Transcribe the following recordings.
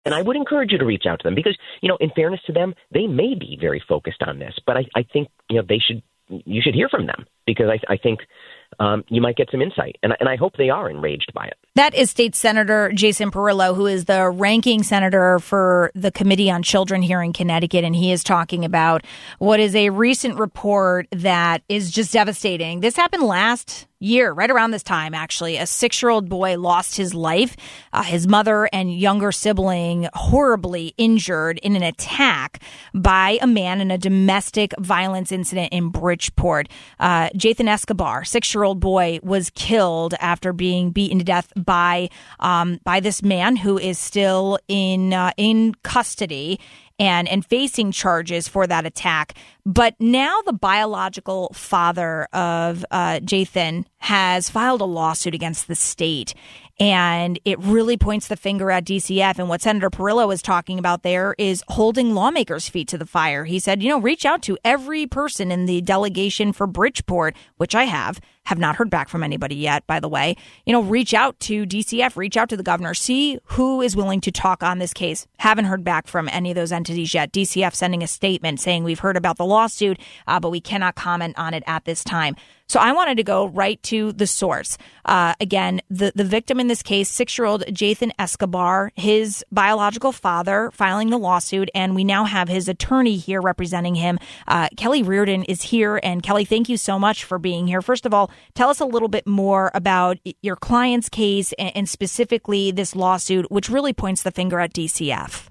And I would encourage you to reach out to them because, in fairness to them, they may be very focused on this. But I think, you should hear from them because I think you might get some insight. And I hope they are enraged by it. That is State Senator Jason Perillo, who is the ranking senator for the Committee on Children here in Connecticut. And he is talking about what is a recent report that is just devastating. This happened last year, right around this time, actually. A 6-year-old boy lost his life. His mother and younger sibling horribly injured in an attack by a man in a domestic violence incident in Bridgeport. Jathan Escobar, 6-year-old boy, was killed after being beaten to death by this man who is still in custody and facing charges for that attack. But now the biological father of Jathan has filed a lawsuit against the state. And it really points the finger at DCF. And what Senator Perillo is talking about there is holding lawmakers' feet to the fire. He said, reach out to every person in the delegation for Bridgeport, which I have not heard back from anybody yet, by the way. Reach out to DCF, reach out to the governor, see who is willing to talk on this case. Haven't heard back from any of those entities yet. DCF sending a statement saying we've heard about the lawsuit, but we cannot comment on it at this time. So I wanted to go right to the source. Again, the victim in this case, 6-year-old Jathan Escobar, his biological father filing the lawsuit, and we now have his attorney here representing him. Kelly Reardon is here. And Kelly, thank you so much for being here. First of all, tell us a little bit more about your client's case and specifically this lawsuit, which really points the finger at DCF.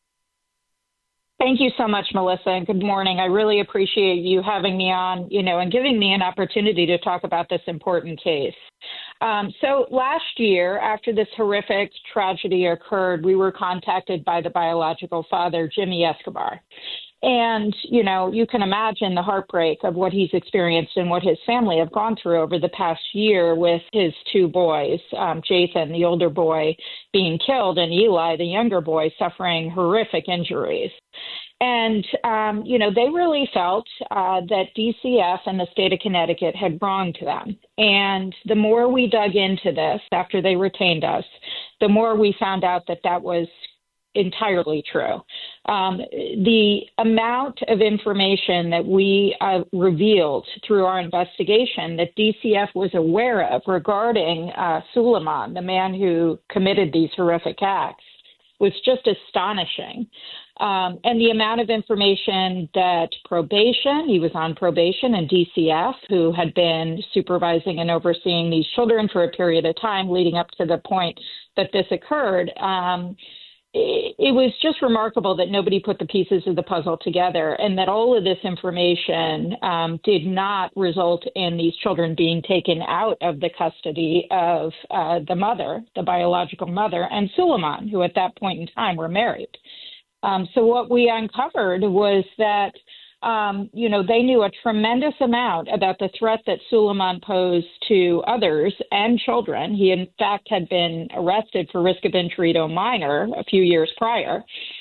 Thank you so much, Melissa, and good morning. I really appreciate you having me on, and giving me an opportunity to talk about this important case. So last year, after this horrific tragedy occurred, we were contacted by the biological father, Jimmy Escobar. And, you can imagine the heartbreak of what he's experienced and what his family have gone through over the past year with his 2 boys, Jathan, the older boy, being killed, and Eli, the younger boy, suffering horrific injuries. And, they really felt that DCF and the state of Connecticut had wronged them. And the more we dug into this after they retained us, the more we found out that that was entirely true. The amount of information that we revealed through our investigation that DCF was aware of regarding Suleiman, the man who committed these horrific acts, was just astonishing. And the amount of information that he was on probation, and DCF, who had been supervising and overseeing these children for a period of time leading up to the point that this occurred, it was just remarkable that nobody put the pieces of the puzzle together, and that all of this information did not result in these children being taken out of the custody of the mother, the biological mother, and Suleiman, who at that point in time were married. So what we uncovered was that they knew a tremendous amount about the threat that Suleiman posed to others and children. He, in fact, had been arrested for risk of injury to a minor a few years prior.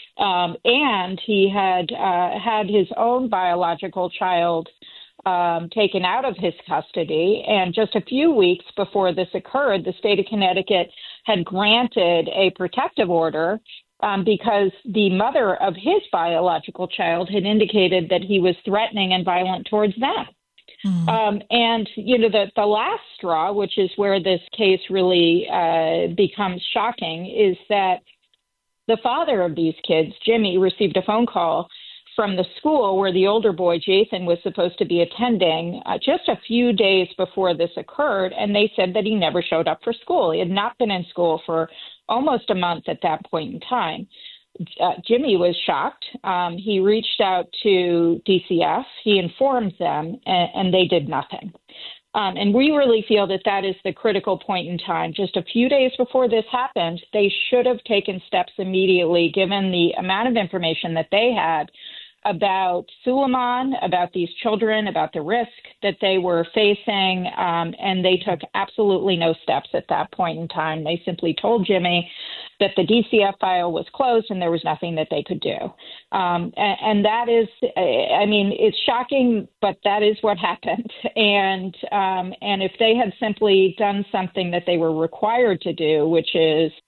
And he had had his own biological child taken out of his custody. And just a few weeks before this occurred, the state of Connecticut had granted a protective order because the mother of his biological child had indicated that he was threatening and violent towards them. And, the last straw, which is where this case really becomes shocking, is that the father of these kids, Jimmy, received a phone call from the school where the older boy, Jathan, was supposed to be attending just a few days before this occurred. And they said that he never showed up for school. He had not been in school for almost a month at that point in time. Jimmy was shocked. He reached out to DCF. He informed them, and they did nothing. And we really feel that that is the critical point in time. Just a few days before this happened, they should have taken steps immediately, given the amount of information that they had about Suleiman, about these children, about the risk that they were facing, and they took absolutely no steps at that point in time. They simply told Jimmy that the DCF file was closed and there was nothing that they could do. And that is, it's shocking, but that is what happened. And if they had simply done something that they were required to do, which is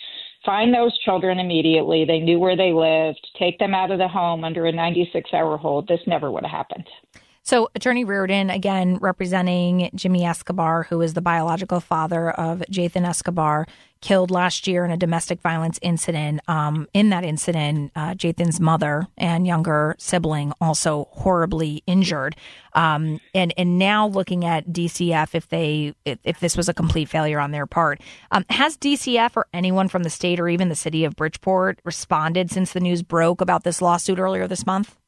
find those children immediately. They knew where they lived, take them out of the home under a 96-hour hold. This never would have happened. So Attorney Reardon, again, representing Jimmy Escobar, who is the biological father of Jathan Escobar, killed last year in a domestic violence incident. In that incident, Jathan's mother and younger sibling also horribly injured. And now looking at DCF, if this was a complete failure on their part, has DCF or anyone from the state or even the city of Bridgeport responded since the news broke about this lawsuit earlier this month?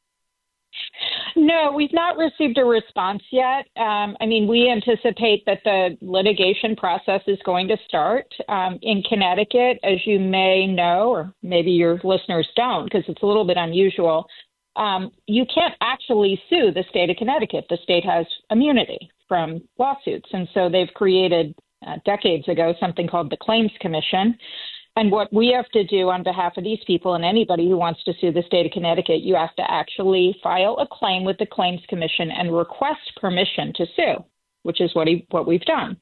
No, we've not received a response yet. We anticipate that the litigation process is going to start in Connecticut, as you may know, or maybe your listeners don't, because it's a little bit unusual. You can't actually sue the state of Connecticut. The state has immunity from lawsuits. And so they've created decades ago something called the Claims Commission. And what we have to do on behalf of these people and anybody who wants to sue the state of Connecticut, you have to actually file a claim with the Claims Commission and request permission to sue, which is what we've done.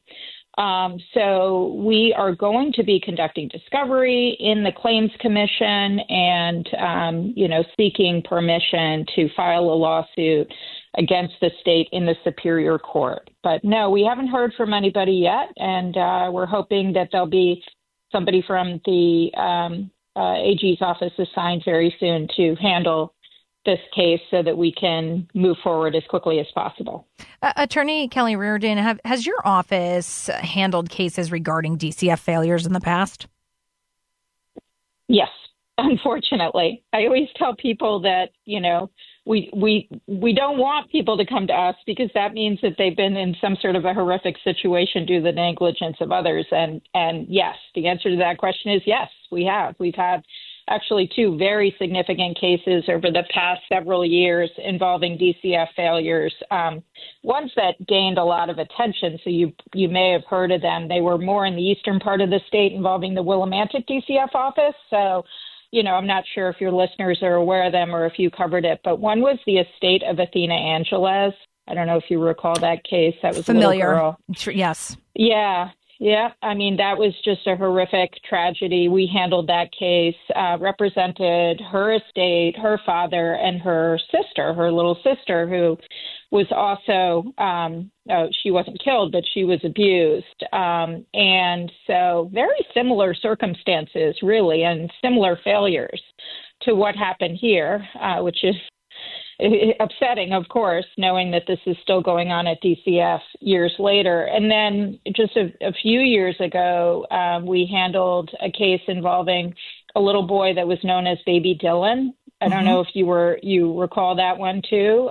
So we are going to be conducting discovery in the Claims Commission and, seeking permission to file a lawsuit against the state in the Superior Court. But no, we haven't heard from anybody yet, and we're hoping that there'll be somebody from the AG's office assigned very soon to handle this case so that we can move forward as quickly as possible. Attorney Kelly Reardon, has your office handled cases regarding DCF failures in the past? Yes, unfortunately. I always tell people that, we don't want people to come to us because that means that they've been in some sort of a horrific situation due to the negligence of others. And yes, the answer to that question is yes, we have. We've had actually two very significant cases over the past several years involving DCF failures, ones that gained a lot of attention. So you may have heard of them. They were more in the eastern part of the state involving the Willimantic DCF office. So I'm not sure if your listeners are aware of them or if you covered it, but one was the estate of Athena Angeles. I don't know if you recall that case. That was familiar. A little girl. Yes. Yeah. That was just a horrific tragedy. We handled that case, represented her estate, her father, and her sister, her little sister, who was also, she wasn't killed, but she was abused. And so very similar circumstances, really, and similar failures to what happened here, which is upsetting, of course, knowing that this is still going on at DCF years later. And then just a few years ago, we handled a case involving a little boy that was known as Baby Dylan. I don't know if you recall that one too.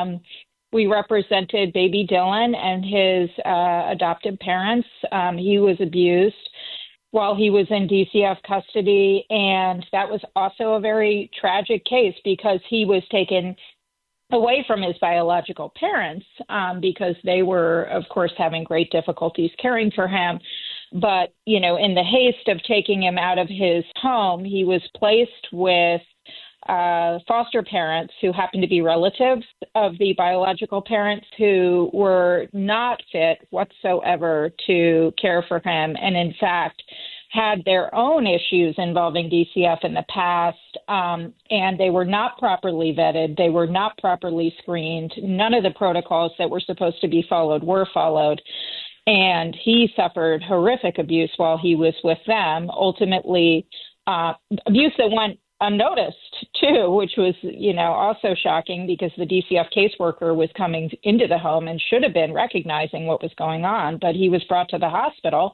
We represented Baby Dylan and his adoptive parents. He was abused while he was in DCF custody, and that was also a very tragic case because he was taken away from his biological parents because they were, of course, having great difficulties caring for him. But, in the haste of taking him out of his home, he was placed with foster parents who happened to be relatives of the biological parents who were not fit whatsoever to care for him, and in fact had their own issues involving DCF in the past, and they were not properly vetted. They were not properly screened. None of the protocols that were supposed to be followed were followed. And he suffered horrific abuse while he was with them, ultimately abuse that went unnoticed, too, which was, also shocking because the DCF caseworker was coming into the home and should have been recognizing what was going on. But he was brought to the hospital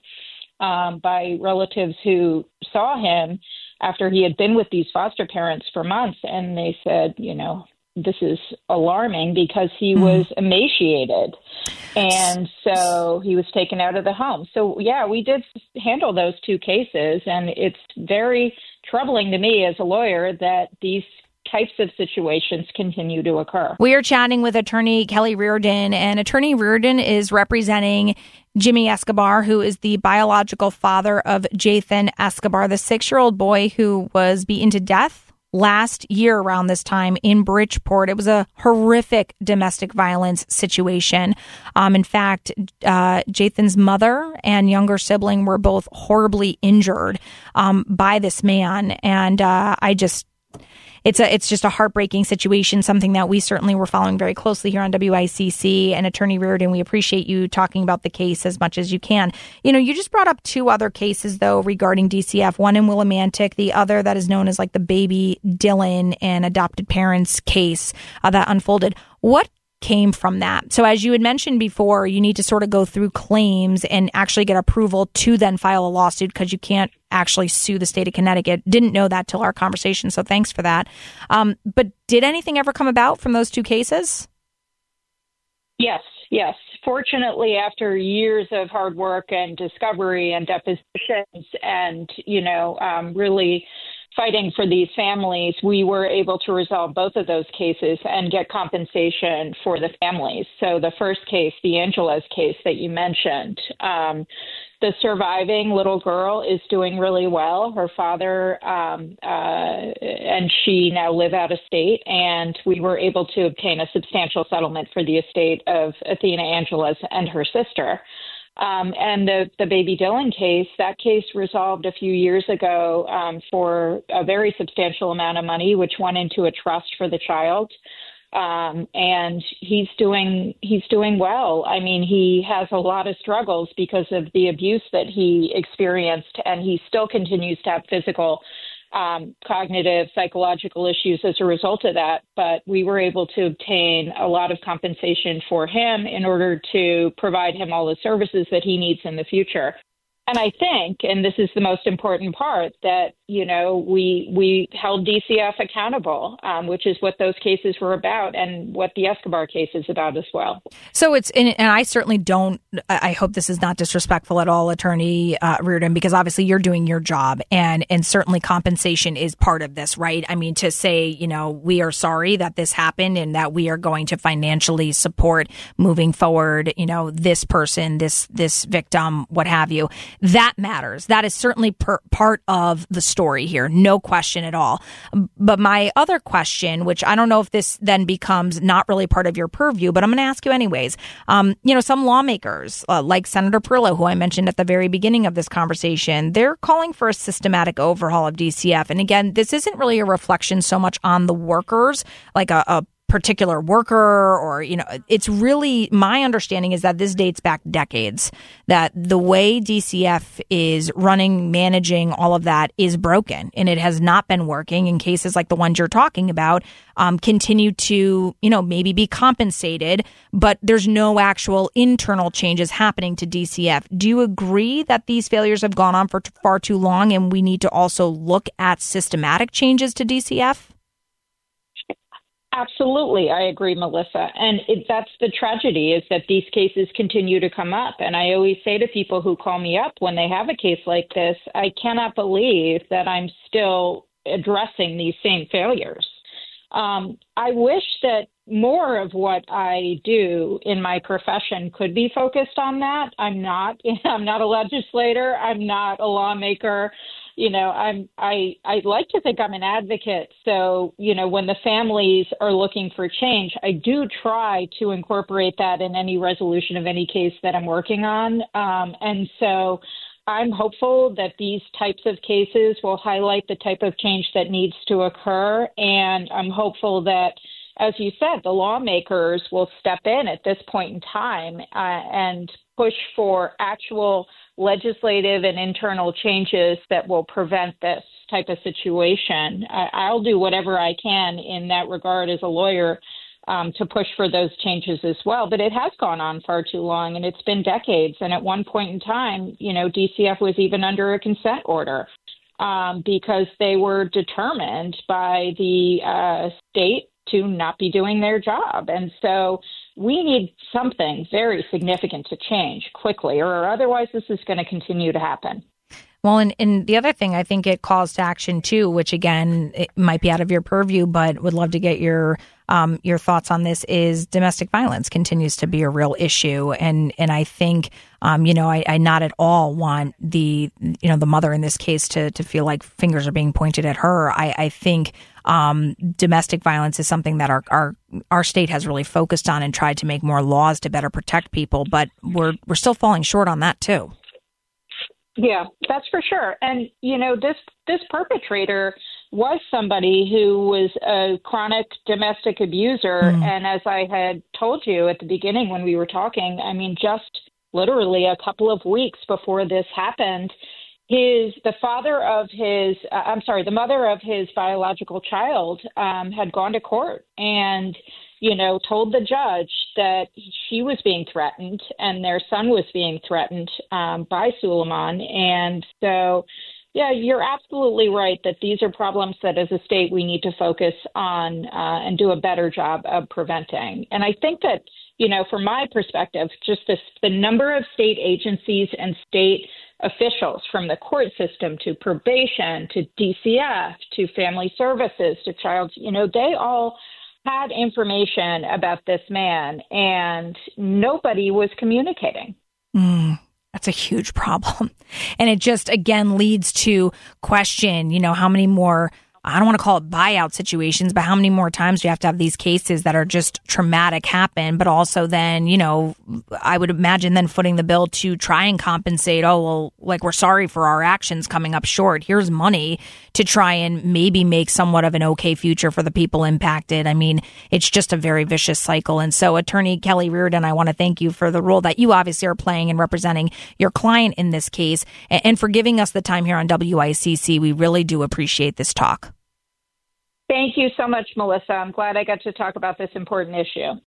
by relatives who saw him after he had been with these foster parents for months. And they said, this is alarming because he was emaciated. And so he was taken out of the home. So, yeah, we did handle those two cases. And it's very troubling to me as a lawyer that these types of situations continue to occur. We are chatting with Attorney Kelly Reardon, and Attorney Reardon is representing Jimmy Escobar, who is the biological father of Jathan Escobar, the 6-year-old boy who was beaten to death last year around this time in Bridgeport. It was a horrific domestic violence situation. In fact, Jathan's mother and younger sibling were both horribly injured by this man. And it's just a heartbreaking situation, something that we certainly were following very closely here on WICC. And Attorney Reardon, we appreciate you talking about the case as much as you can. You know, you just brought up two other cases, though, regarding DCF, one in Willimantic, the other that is known as like the baby Dylan and adopted parents case that unfolded. What came from that? So as you had mentioned before, you need to sort of go through claims and actually get approval to then file a lawsuit because you can't actually sue the state of Connecticut. Didn't know that till our conversation, so thanks for that. But did anything ever come about from those two cases? Yes. Fortunately, after years of hard work and discovery and depositions and, really fighting for these families, we were able to resolve both of those cases and get compensation for the families. So the first case, the Angeles case that you mentioned, the surviving little girl is doing really well. Her father and she now live out of state, and we were able to obtain a substantial settlement for the estate of Athena Angeles and her sister. And the baby Dylan case, that case resolved a few years ago for a very substantial amount of money, which went into a trust for the child. And he's doing well. I mean, he has a lot of struggles because of the abuse that he experienced, and he still continues to have physical, cognitive, psychological issues as a result of that. But we were able to obtain a lot of compensation for him in order to provide him all the services that he needs in the future. And I think, and this is the most important part, that, we held DCF accountable, which is what those cases were about and what the Escobar case is about as well. So and I certainly don't, I hope this is not disrespectful at all, Attorney Reardon, because obviously you're doing your job and certainly compensation is part of this, right? I mean, to say, we are sorry that this happened and that we are going to financially support moving forward, this person, this victim, what have you. That matters. That is certainly part of the story here. No question at all. But my other question, which I don't know if this then becomes not really part of your purview, but I'm going to ask you anyways. Some lawmakers, like Senator Perillo, who I mentioned at the very beginning of this conversation, they're calling for a systematic overhaul of DCF. And again, this isn't really a reflection so much on the workers, like a particular worker or, it's really, my understanding is that this dates back decades, that the way DCF is running, managing all of that is broken and it has not been working in cases like the ones you're talking about, continue to, maybe be compensated, but there's no actual internal changes happening to DCF. Do you agree that these failures have gone on for far too long and we need to also look at systematic changes to DCF? Absolutely. I agree, Melissa. And that's the tragedy, is that these cases continue to come up. And I always say to people who call me up when they have a case like this, I cannot believe that I'm still addressing these same failures. I wish that more of what I do in my profession could be focused on that. I'm not a legislator. I'm not a lawmaker. I like to think I'm an advocate. So, when the families are looking for change, I do try to incorporate that in any resolution of any case that I'm working on. And so I'm hopeful that these types of cases will highlight the type of change that needs to occur. And I'm hopeful that, as you said, the lawmakers will step in at this point in time and push for actual legislative and internal changes that will prevent this type of situation. I'll do whatever I can in that regard as a lawyer to push for those changes as well. But it has gone on far too long, and it's been decades. And at one point in time, DCF was even under a consent order because they were determined by the state to not be doing their job. And so we need something very significant to change quickly, or otherwise this is going to continue to happen. Well, and the other thing, I think it calls to action too, which again, it might be out of your purview, but would love to get your thoughts on this, is domestic violence continues to be a real issue. And I think, I not at all want the mother in this case to feel like fingers are being pointed at her. I think domestic violence is something that our state has really focused on and tried to make more laws to better protect people, but we're still falling short on that too. Yeah, that's for sure. And, this perpetrator was somebody who was a chronic domestic abuser. And as I had told you at the beginning when we were talking, just literally a couple of weeks before this happened, the mother of his biological child had gone to court and told the judge that she was being threatened and their son was being threatened by Suleiman. And so, yeah, you're absolutely right that these are problems that as a state we need to focus on and do a better job of preventing. And I think that, from my perspective, just the number of state agencies and state officials, from the court system to probation to DCF to family services to child, they all had information about this man and nobody was communicating. That's a huge problem. And it just, again, leads to question, how many more, I don't want to call it buyout situations, but how many more times do you have to have these cases that are just traumatic happen, but also then, I would imagine then footing the bill to try and compensate. Oh, well, like, we're sorry for our actions coming up short. Here's money to try and maybe make somewhat of an okay future for the people impacted. It's just a very vicious cycle. And so, Attorney Kelly Reardon, I want to thank you for the role that you obviously are playing in representing your client in this case and for giving us the time here on WICC. We really do appreciate this talk. Thank you so much, Melissa. I'm glad I got to talk about this important issue.